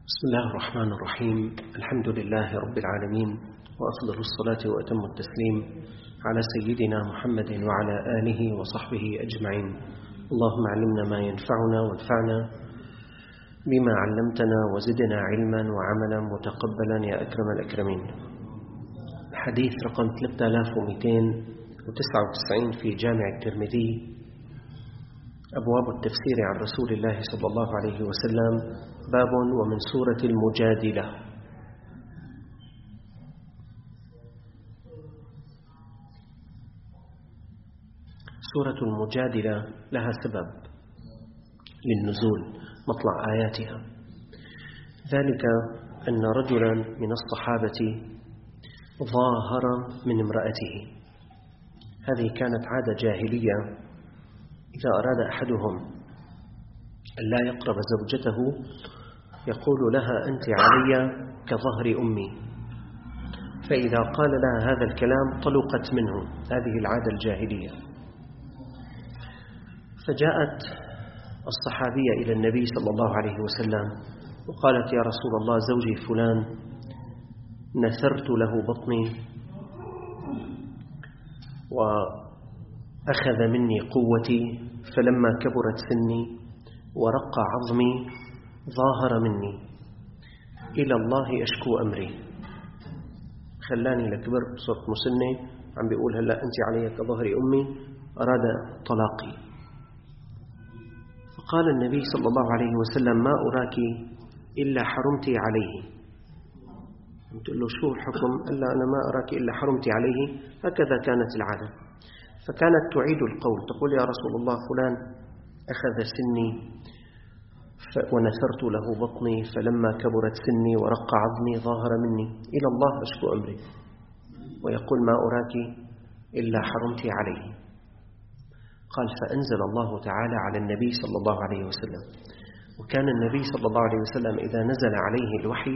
بسم الله الرحمن الرحيم. الحمد لله رب العالمين، وأفضل الصلاة وأتم التسليم على سيدنا محمد وعلى آله وصحبه أجمعين. اللهم علمنا ما ينفعنا وانفعنا بما علمتنا وزدنا علما وعملا متقبلا يا أكرم الأكرمين. حديث رقم 3299 في جامع الترمذي، أبواب التفسير عن رسول الله صلى الله عليه وسلم، باب ومن سورة المجادلة. سورة المجادلة لها سبب للنزول مطلع آياتها، ذلك أن رجلا من الصحابة ظاهر من امرأته. هذه كانت عادة جاهلية، إذا أراد أحدهم أن لا يقرب زوجته يقول لها أنت علي كظهر أمي، فإذا قال لها هذا الكلام طلقت منه. هذه العادة الجاهلية. فجاءت الصحابية إلى النبي صلى الله عليه وسلم وقالت: يا رسول الله، زوجي فلان نثرت له بطني وأخذ مني قوتي، فلما كبرت سني ورق عظمي ظاهر مني، إلى الله أشكو أمري. خلاني لكبرت صرت مسنة، عم بيقول هلأ أنت علي كظهر أمي، أراد طلاقي. فقال النبي صلى الله عليه وسلم: ما أراك إلا حرمتي عليه. قلت له: شو الحكم؟ قال: أنا ما أراك إلا حرمتي عليه. هكذا كانت العادة. فكانت تعيد القول، تقول: يا رسول الله، فلان أخذ سني ونثرت له بطني، فلما كبرت سني ورق عظمي ظاهر مني، إلى الله أشكو أمري. ويقول: ما أراك إلا حرمتي عليه. قال: فأنزل الله تعالى على النبي صلى الله عليه وسلم. وكان النبي صلى الله عليه وسلم إذا نزل عليه الوحي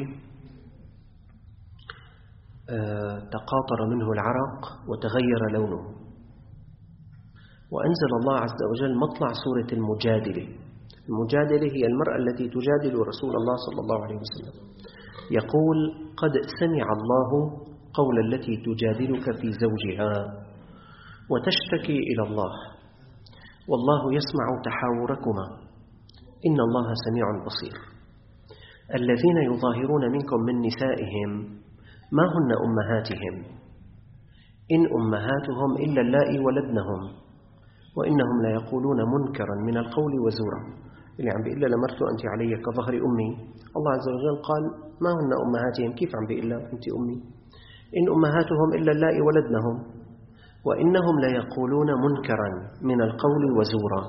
تقاطر منه العرق وتغير لونه. وأنزل الله عز وجل مطلع سورة المجادلة. المجادلة هي المرأة التي تجادل رسول الله صلى الله عليه وسلم. يقول: قد سمع الله قول التي تجادلك في زوجها وتشتكي إلى الله والله يسمع تحاوركما إن الله سميع بصير. الذين يظاهرون منكم من نسائهم ما هن أمهاتهم إن أمهاتهم إلا اللائي ولدنهم وإنهم لا يقولون منكرا من القول وزورا. اللي عم بيقول لمرته أنت علي كظهر أمي، الله عز وجل قال: ما هن أمهاتهم. كيف عم بيقول لها أنت أمي؟ إن أمهاتهم إلا اللائي ولدنهم وإنهم لا يقولون منكرا من القول وزورا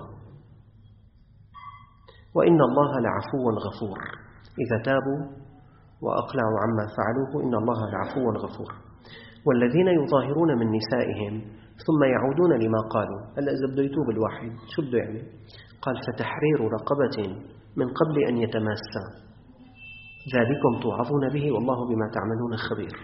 وإن الله لعفو غفور. إذا تابوا وأقلعوا عما فعلوه إن الله لعفو غفور. والذين يظاهرون من نسائهم ثم يعودون لما قالوا. هلا إذا بده يتوب الواحد شو بده يعمل؟ قال: فتحرير رقبة من قبل أن يتماسا، ذلكم توعظون به والله بما تعملون خبير.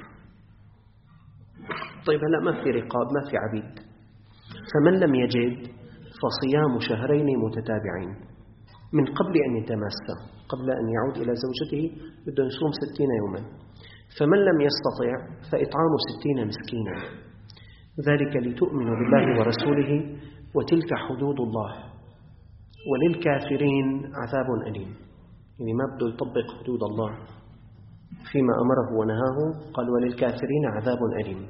طيب هلا ما في رقاب، ما في عبيد، فمن لم يجد فصيام شهرين متتابعين من قبل أن يتماسا، قبل أن يعود إلى زوجته بده يصوم 60 يوما. فمن لم يستطع فإطعام 60 مسكينا، ذلك لتؤمنوا بالله ورسوله وتلك حدود الله وللكافرين عذاب أليم. يعني ما بده يطبق حدود الله فيما أمره ونهاه، قال: وللكافرين عذاب أليم.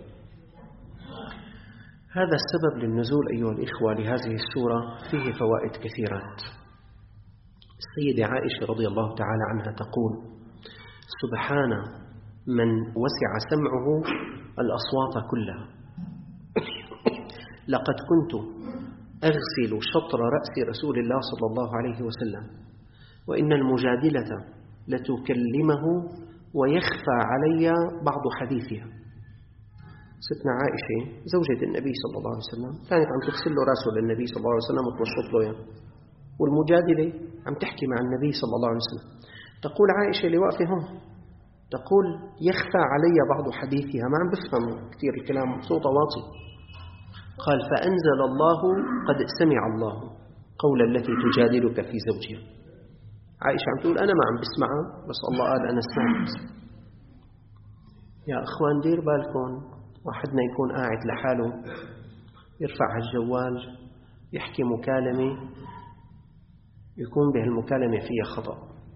هذا السبب للنزول أيها الإخوة لهذه السورة. فيه فوائد كثيرات. السيدة عائشة رضي الله تعالى عنها تقول: سبحان من وسع سمعه الأصوات كلها، لقد كنت أغسل شطر رأس رسول الله صلى الله عليه وسلم وإن المجادلة لتكلمه ويخفى علي بعض حديثها. ستنا عائشة زوجة النبي صلى الله عليه وسلم كانت عم تغسل له رأسه للنبي صلى الله عليه وسلم وتنشط له يعني. والمجادلة عم تحكي مع النبي صلى الله عليه وسلم. تقول عائشة اللي واقفة هم، تقول: يخفى علي بعض حديثها، ما عم بفهم كثير الكلام، صوته واطي. قال: فأنزل الله: قد سمع الله قول التي تجادلك في زوجها. عائشة عم تقول أنا ما عم بسمعها، بس الله قال أنا سمعت. يا أخوان دير بالكم، واحدنا يكون قاعد لحاله يرفع الجوال يحكي مكالمة يكون بهالمكالمة فيها خطأ،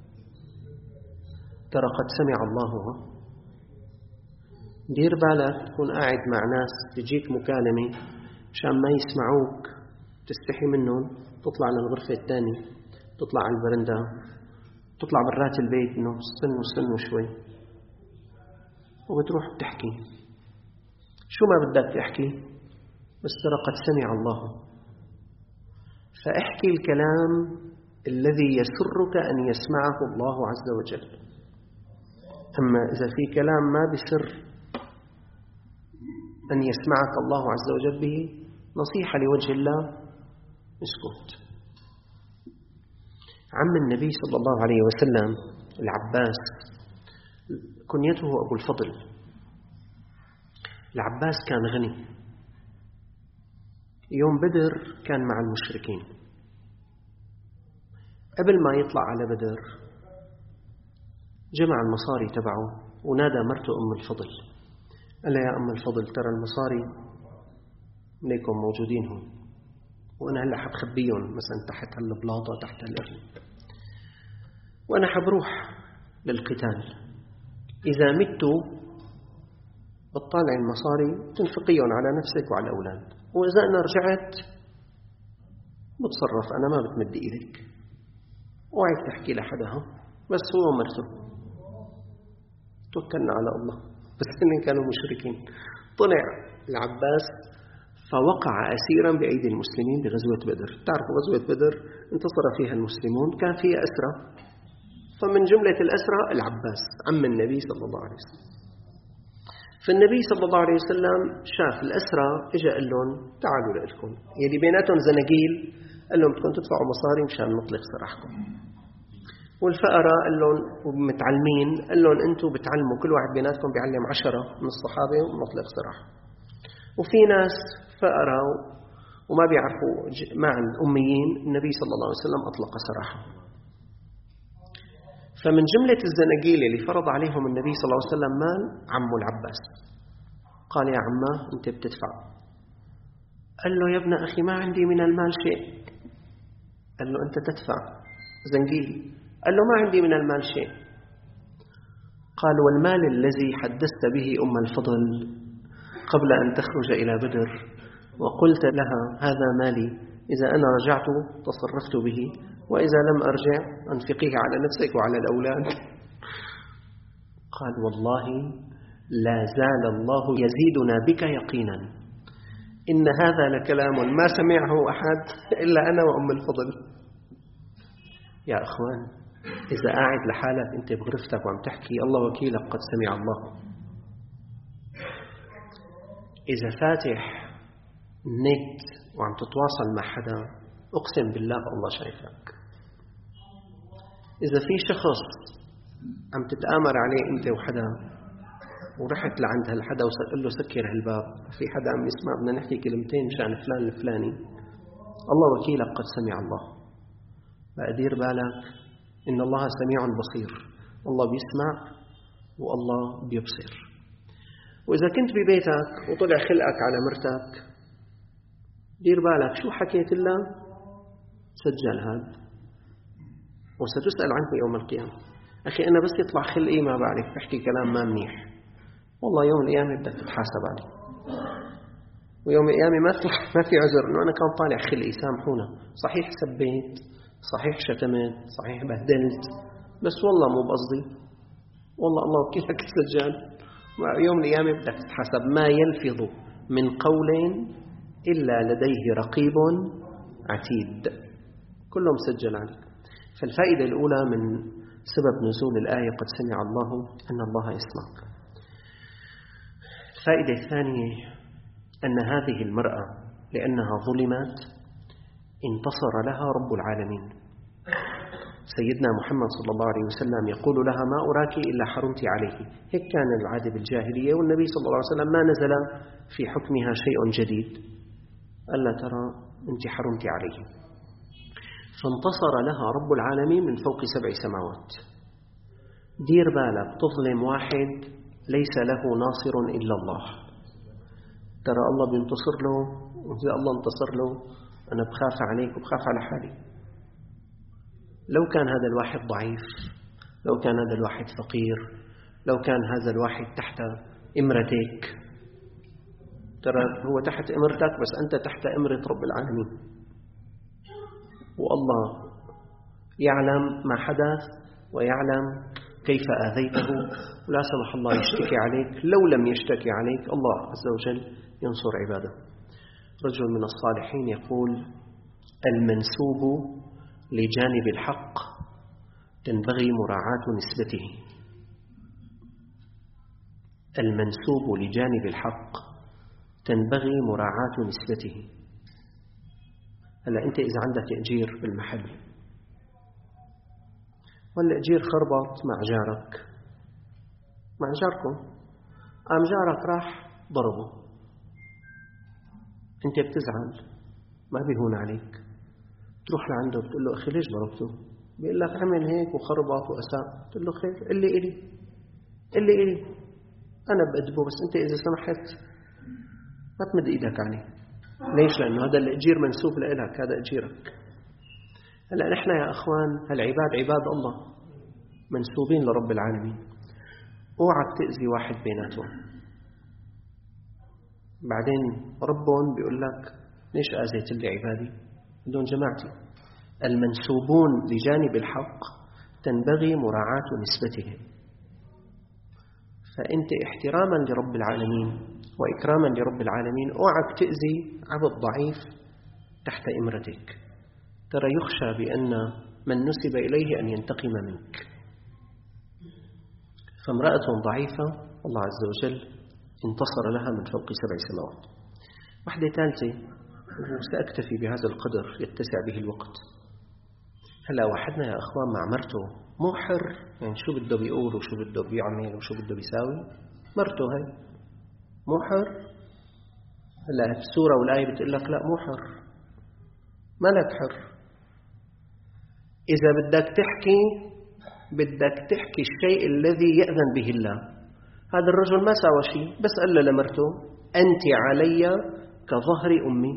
ترى قد سمع الله. دير بالك تكون قاعد مع ناس تجيك مكالمة مشان ما يسمعوك تستحي منهم، تطلع للغرفة الثانية، تطلع على البرندة، تطلع برات البيت إنه استنوا شوي، وبتروح بتحكي شو ما بدك تحكي، بس ترى قد سمع الله. فاحكي الكلام الذي يسرك أن يسمعه الله عز وجل. أما إذا في كلام ما بسر أن يسمعك الله عز وجل به، نصيحة لوجه الله اسكت. عم النبي صلى الله عليه وسلم العباس كنيته أبو الفضل. العباس كان غني. يوم بدر كان مع المشركين. قبل ما يطلع على بدر جمع المصاري تبعه ونادى مرته أم الفضل، قال يا أم الفضل ترى المصاري ليكم موجودين هون، وأنا هلأ حبخبيهم مثلا تحت هالبلاطة تحت الأرض، وأنا حبروح للقتال. إذا متوا بتطالع المصاري تنفقيهم على نفسك وعلى الأولاد، وإذا أنا رجعت بتصرف أنا ما بتمد إيدك، وعيك تحكي لحدها، بس هو ومرته توكلنا على الله. بس إنهم كانوا مشركين. طلع العباس فوقع أسيرا بأيدي المسلمين بغزوة بدر. تعرفوا غزوة بدر انتصر فيها المسلمون، كان فيها أسرى، فمن جملة الأسرى العباس عم النبي صلى الله عليه وسلم. فالنبي صلى الله عليه وسلم شاف الأسرى، إجا قال لهم تعالوا لكم، يلي بيناتهم زناجيل، قال لهم بدكم تدفعوا مصاري مشان نطلق سراحكم. والفقراء قال لهم ومتعلمين، قال لهم أنتم بتعلموا، كل واحد بيناتكم بيعلم 10 من الصحابة ونطلق سراح. وفي ناس فقراء وما بيعرفوا مع الأميين، النبي صلى الله عليه وسلم أطلق سراحه. فمن جملة الزناجيل اللي فرض عليهم النبي صلى الله عليه وسلم مال عمه العباس. قال يا عماه أنت بتدفع. قال له يا ابن أخي ما عندي من المال شيء. قال له أنت تدفع زنجيل. قال له ما عندي من المال شيء. قال والمال الذي حدثت به أم الفضل قبل أن تخرج إلى بدر وقلت لها هذا مالي، إذا أنا رجعت تصرفت به، وإذا لم أرجع أنفقيه على نفسك وعلى الأولاد. قال والله لا زال الله يزيدنا بك يقينا، إن هذا لكلام ما سمعه أحد إلا أنا وأم الفضل. يا أخوان إذا قاعد لحالك أنت بغرفتك وعم تحكي الله وكيلك قد سمع الله. إذا فاتح نت وعم تتواصل مع حدا أقسم بالله الله شايفك. إذا في شخص عم تتآمر عليه أنت وحدا ورحت لعند هالحدا وقل له سكر هالباب، في حدا عم يسمع بدنا نحكي كلمتين مشان فلان الفلاني، الله وكيلك قد سمع الله. بقدير بالك إن الله سميع بصير، الله بيسمع والله بيبصر. وإذا كنت ببيتك وطلع خلقك على مرتك، دير بالك شو حكيت لها، سجل هذا وستسأل عنه يوم القيامة. أخي أنا بس يطلع خلقي ما بعرف بحكي كلام ما منيح، والله يوم القيامة بدك تتحاسب عليه، ويوم القيامة ما في عذر إنه أنا كان طالع خلقي سامحونا، صحيح سبيت، صحيح شتمت، صحيح بهدلت، بس والله مو بقصدي، والله الله وكيلك تسجل. يوم القيامة بدك تتحاسب. ما يلفظ من قول إلا لديه رقيب عتيد، كله مسجل عليك. فالفائدة الأولى من سبب نزول الآية قد سمع الله أن الله يسمعك. الفائدة الثانية أن هذه المرأة لأنها ظلمت انتصر لها رب العالمين. سيدنا محمد صلى الله عليه وسلم يقول لها ما أراك إلا حرمت عليه. هيك كان العادة بالجاهلية، والنبي صلى الله عليه وسلم ما نزل في حكمها شيء جديد، ألا ترى أنت حرمت عليه. فانتصر لها رب العالمين من فوق 7 سماوات. دير بالك، تظلم واحد ليس له ناصر إلا الله، ترى الله بينتصر له، وإذا الله انتصر له أنا بخاف عليك وبخاف على حالي. لو كان هذا الواحد ضعيف، لو كان هذا الواحد فقير، لو كان هذا الواحد تحت إمرتك، ترى هو تحت إمرتك بس أنت تحت إمرة رب العالمين، والله يعلم ما حدث ويعلم كيف آذيته، ولا سمح الله يشتكي عليك. لو لم يشتكي عليك الله عز وجل ينصر عباده. رجل من الصالحين يقول: المنسوب لجانب الحق تنبغي مراعاة نسبته. المنسوب لجانب الحق تنبغي مراعاة نسبته. هلا أنت إذا عندك أجير بالمحل والأجير خربط مع جارك، مع جاركم، قام جارك راح ضربه، أنت بتزعل، ما بيهون عليك، تروح لعنده بتقول له: أخي ليش ضربته؟ بيقول لك: عمل هيك وخربط وأساء. تقول له: خير، اللي إلي أنا بأدبه، بس أنت إذا سمحت ما تمد إيدك عليه. ليش؟ لأنه هذا الأجير منسوب لإلك، هذا أجيرك. هلأ نحن يا أخوان هالعباد عباد الله منسوبين لرب العالمين. اوعك تأذي واحد بيناتهم، بعدين ربهم بيقول لك: ليش آذيت لي عبادي؟ بدون جماعتي. المنسوبون لجانب الحق تنبغي مراعاة نسبتهم. فأنت احتراما لرب العالمين وإكراما لرب العالمين اوعك تأذي عبد ضعيف تحت إمرتك. ترى يخشى بأن من نسب إليه أن ينتقم منك. فامرأة ضعيفة الله عز وجل انتصر لها من فوق 7 سماوات. واحدة ثالثة، وسأكتفي بهذا القدر يتسع به الوقت. هلا واحدنا يا أخوان مع مرته مو حر، يعني شو بده بيقول وشو بده بيعمل وشو بده بيساوي. مرته هاي مو حر. هلا السورة والآية بتقول لك لا مو حر، مالك حر. إذا بدك تحكي الشيء الذي يأذن به الله. هذا الرجل ما سوى شيء، بس قال لمرته: أنت علي كظهر أمي.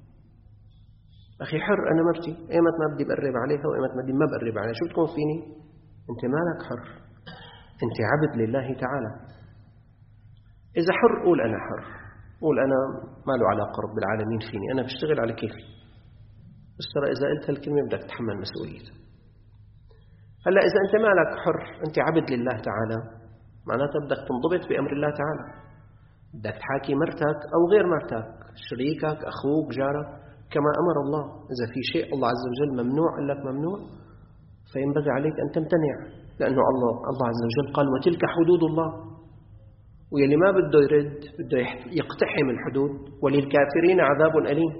أخي حر، أنا مرتي، إيمت ما بدي بقرب عليها وإيمت ما بدي ما بقرب عليها، شو بتكون فيني؟ أنت مالك حر، أنت عبد لله تعالى. إذا حر قول أنا حر، قول أنا ما له علاقة رب العالمين فيني، أنا بشتغل على كيفي. بس ترى إذا قلت هالكلمة بدك تتحمل مسؤوليتها. هلا إذا أنت مالك حر، أنت عبد لله تعالى، معناتها بدك تنضبط بأمر الله تعالى. بدك تحاكي مرتك أو غير مرتك، شريكك، أخوك، جارك، كما أمر الله. إذا في شيء الله عز وجل ممنوع قال لك ممنوع، فينبغي عليك أن تمتنع، لأنه الله عز وجل قال: وتلك حدود الله. ويلي ما بده يرد بده يقتحم الحدود، وللكافرين عذاب أليم.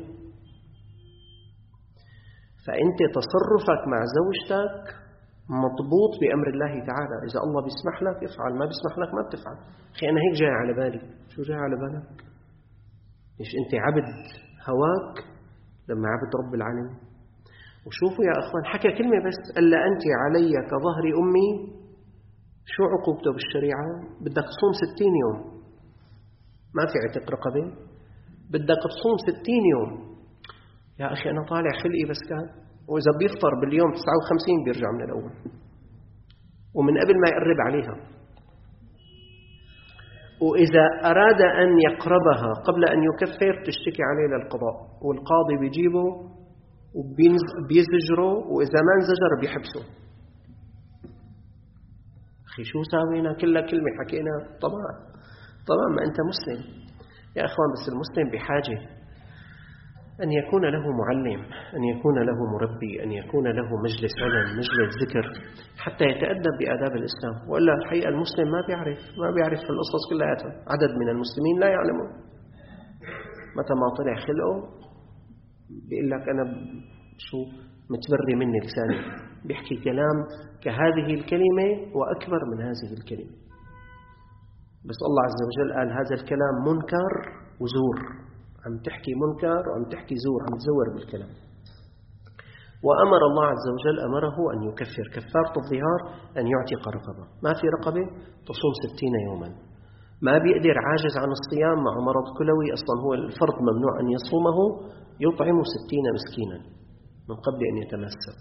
فأنت تصرفك مع زوجتك مضبوط بأمر الله تعالى. إذا الله بيسمح لك افعل، ما بيسمح لك ما بتفعل. أخي أنا هيك جاي على بالي. شو جاي على بالك؟ إيش أنت عبد هواك لما عبد رب العالمين. وشوفوا يا أخوان حكى كلمة بس: ألا أنت علي كظهر أمي. شو عقوبته بالشريعة؟ بدك تصوم 60 يوم، ما في عتق رقبة، بدك تصوم 60 يوم. يا أخي أنا طالع خلقي بس كان، وإذا بيفطر باليوم 59 بيرجع من الأول، ومن قبل ما يقرب عليها. وإذا أراد أن يقربها قبل أن يكفر تشتكي عليه للقضاء، والقاضي بيجيبه وبيزجره، وإذا ما انزجر بيحبسه. أخي شو ساوينا؟ كلها كلمة حكينا. طبعا ما أنت مسلم يا أخوان، بس المسلم بحاجة أن يكون له معلم، أن يكون له مربي، أن يكون له مجلس علم، مجلس ذكر، حتى يتأدب بآداب الإسلام. وإلا الحقيقة المسلم ما بيعرف في القصص كلها. عدد من المسلمين لا يعلمون. متى ما طلع خلقه بيقول لك أنا شو متبري مني لساني، بيحكي كلام كهذه الكلمة وأكبر من هذه الكلمة. بس الله عز وجل قال هذا الكلام منكر وزور. عم تحكي منكر وعم تحكي زور، عم تزور بالكلام. وأمر الله عز وجل أمره أن يكفر كفارة الظهار أن يعتق رقبة، ما في رقبة تصوم 60 يوما. ما بيقدر عاجز عن الصيام مع مرض كلوي، أصلا هو الفرض ممنوع أن يصومه، يطعم 60 مسكينا من قبل أن يتمسك.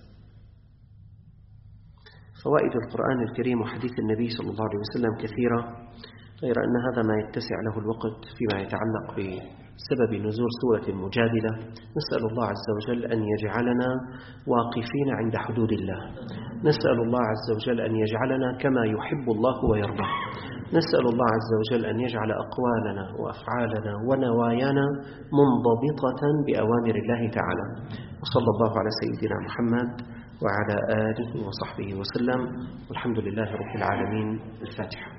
فوائد القرآن الكريم وحديث النبي صلى الله عليه وسلم كثيرة، غير أن هذا ما يتسع له الوقت فيما يتعلق بسبب نزول سورة المجادلة. نسأل الله عز وجل أن يجعلنا واقفين عند حدود الله، نسأل الله عز وجل أن يجعلنا كما يحب الله ويرضى، نسأل الله عز وجل أن يجعل أقوالنا وأفعالنا ونوايانا منضبطة بأوامر الله تعالى. وصلى الله على سيدنا محمد وعلى آله وصحبه وسلم، والحمد لله رب العالمين. الفاتحة.